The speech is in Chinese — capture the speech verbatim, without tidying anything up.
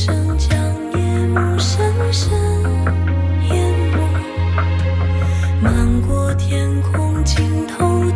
声将夜幕深深淹没，漫过天空尽头